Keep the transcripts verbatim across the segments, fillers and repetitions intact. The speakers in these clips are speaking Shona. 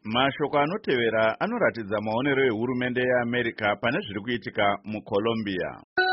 Mashoko anotevera anoratidza maonero ehurumende yeAmerica pane zviri kuitika muColombia.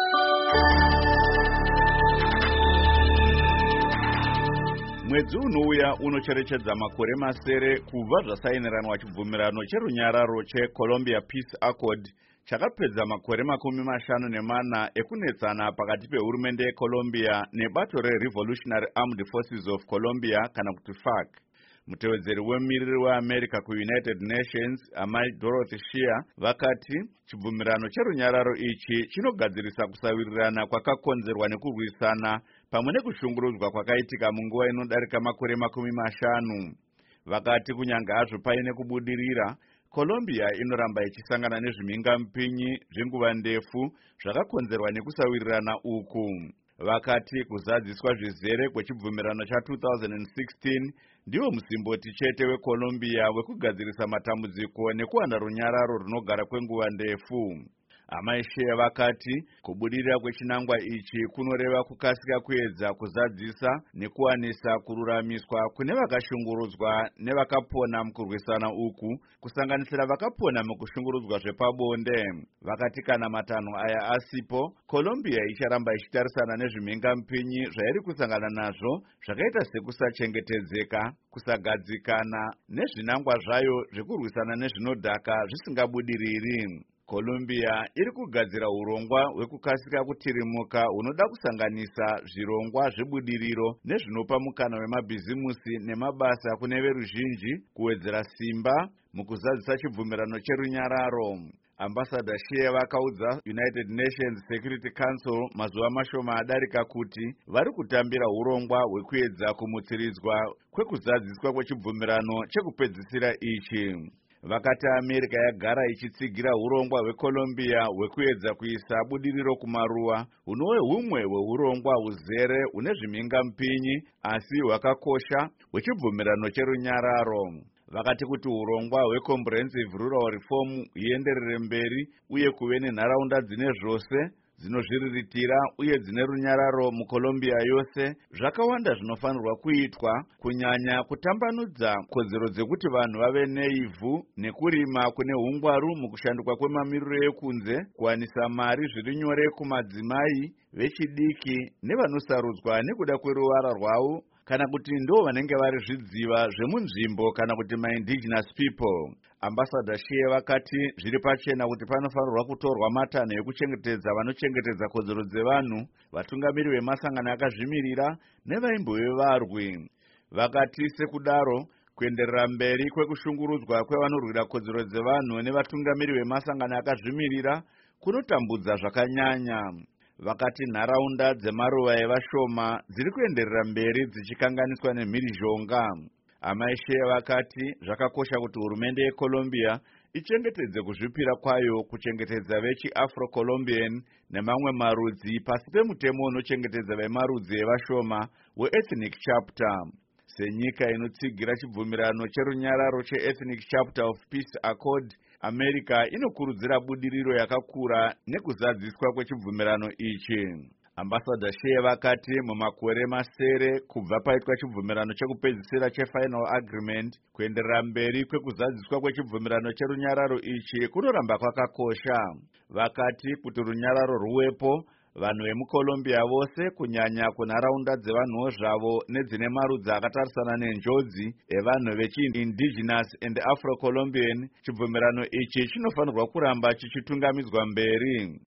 Mwedzi unouya unocherechedza makore masere kubva zvasainiranwa chibvumirano cherunyararo cheColombia Peace Accord chakapedza makore makumi mashanu nemana ekunetsana pakati pehurumende yeColombia nebato reRevolutionary Armed Forces of Colombia kana kuti FARC. Mutevedzeri wemiriri weAmerica kuUnited Nations, amai Dorothy Shea, vakati chibvumirano cherunyararo ichi chinogadzirisa kusawirirana kwakakonzerwa nekurwisana pamwe nekushungurudzwa kwakaitika munguva inodarika makore makumi mashanu. Vakati kunyange hazvo paine kubudirira, Colombia inoramba ichisangana nezvimhingamupinyi zvenguva ndefu zvakakonzerwa nekusawirirana uku. Vakati kuzadziswa zvizere kwechibvumirano cha two thousand sixteen ndiwo musimboti chete weColombia wekugadzirisa matambudziko nekuwana runyararo runogara kwenguva ndefu. Amai Shea vakati kubudirira kwechinangwa ichi kunoreva kukasika kuedza kuzadzisa nekuwanisa kururamiswa kune vakashungurudzwa nevakapona mukurwisana uku, kusanganisira vakapona mukushungurudzwa zvepabonde. Vakati kana matanho aya asipo, Colombia icharamba ichitarisana nezvimhingamupinyi zvairi kusangana nazvo zvakaita sekusachengetedzeka, kusagadzikana nezvinangwa zvayo zvekurwisana nezvinodhaka zvisingabudiriri. Colombia iri kugadzira urongwa hwekukasika kutirimuka hunoda kusanganisa zvirongwa zvebudiriro nezvinopa mukana wemabhizimusi nemabasa kune veruzhinji kuwedzera simba mukuzadzisa chibvumirano cherunyararo. Ambassador Shea vakaudza United Nations Security Council mazuva mashoma adarika kuti vari kutambira urongwa hwekuedza kumutsiridzwa kwekuzadziswa kwechibvumirano chekupedzisira ichi. Vakati America yagara ichitsigira urongwa hweColombia hwekuedza kuisa budiriro kumaruwa, hunove humwe hweurongwa huzere hune zvimhingamupinyi asi hwakakosha hwechibvumirano cherunyararo. Vakati kuti urongwa hweComprehensive Rural Reform huenderere mberi uye kuve nenharaunda dzine zvose dzinozviriritira uye dzine runyararo muColombia yose, zvakawanda zvinofanirwa kuitwa, kunyanya kutambanudza kodzero dzekuti vanhu vave neivhu nekurima kune hungwaru mukushandukwa kwemamiriro ekunze, kuwanisa mari zviri nyore kumadzimai vechidiki nevanosarudzwa nekuda kweruvara rwavo kana kuti ndo vanenge vari zvidziva zvemunzvimbo kana kuti ma-indigenous people. Ambassador Shea vakati zviri pachena kuti panofanirwa kutorwa matanho ekuchengetedza vanochengetedza kodzero dzevanhu, vatungamiri vemasangano akazvimirira nevaimbove varwi. Vakati sekudaro kuenderera mberi kwekushungurudzwa kwevanorwira kodzero dzevanhu nevatungamiri vemasangano akazvimirira kunotambudza zvakanyanya. Vakati nharaunda dzemaruva evashoma dziri kuenderera mberi dzichikanganiswa nemhirizhonga. Amai Shea vakati zvakakosha kuti hurumende yeColombia ichengetedze kuzvipira kwayo kuchengetedza vechi-Afro-Colombian nemamwe marudzi pasi pemutemo unochengetedza vemarudzi evashoma weEthnic Chapter. Senyika inotsigira chibvumirano cherunyararo cheEthnic Chapter of Peace Accord, America inokurudzira budiriro yakakura nekuzadziswa kwechibvumirano ichi. Ambassador Shea vakati mumakore masere kubva paitwa chibvumirano chekupedzisira cheFinal Agreement, kuenderera mberi kwekuzadziswa kwechibvumirano cherunyararo ichi kunoramba kwakakosha. Vakati kuti runyararo ruwepo, vanhu vemuColombia vose kunyanya kunharaunda dzevanhuwo zvavo nedzine marudzi akatarisana nenjodzi evanhu vechi-indigenous and Afro-Colombian, chibvumirano ichi chinofanirwa kuramba chichitungamidzwa mberi.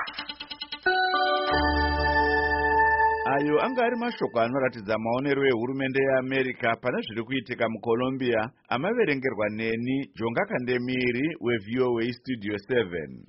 Ayo anga ari mashoko anoratidza maonero ehurumende yeAmerica pane zviri kuitika muColombia, amaverengerwa neni Jonga Kandemiri weV O A Studio seven.